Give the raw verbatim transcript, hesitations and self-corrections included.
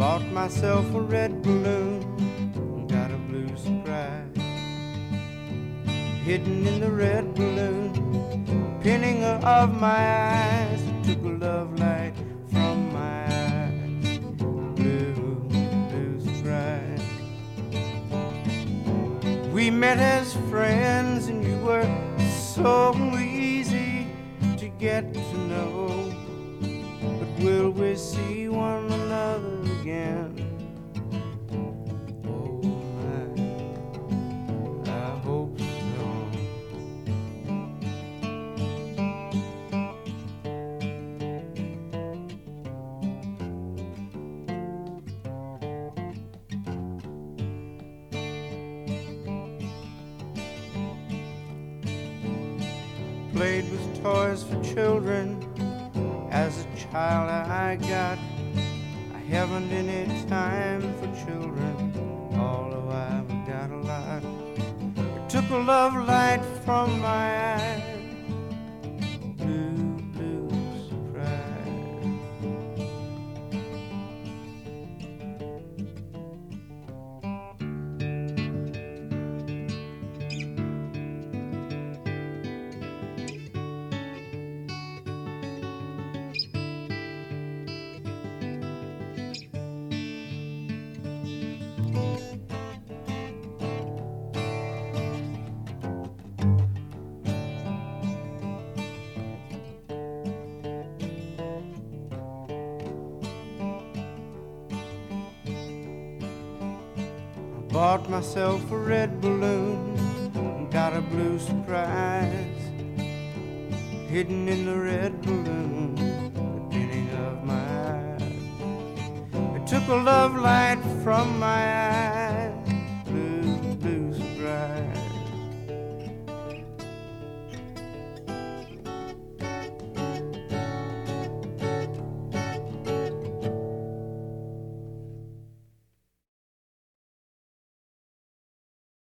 Bought myself a red balloon, got a blue surprise. Hidden in the red balloon, pinning of my eyes. Took a love light from my eyes. Blue, blue surprise. We met as friends and you were so easy to get to know. But will we see one another again? Oh my, I hope so. Played with toys for children. As a child I got, I haven't any time for children, although I've got a lot. It took a love light from my eyes. Blue, blue surprise. Bought myself a red balloon, got a blue surprise. Hidden in the red balloon, the pinning of my eyes. It took a love light from my eyes.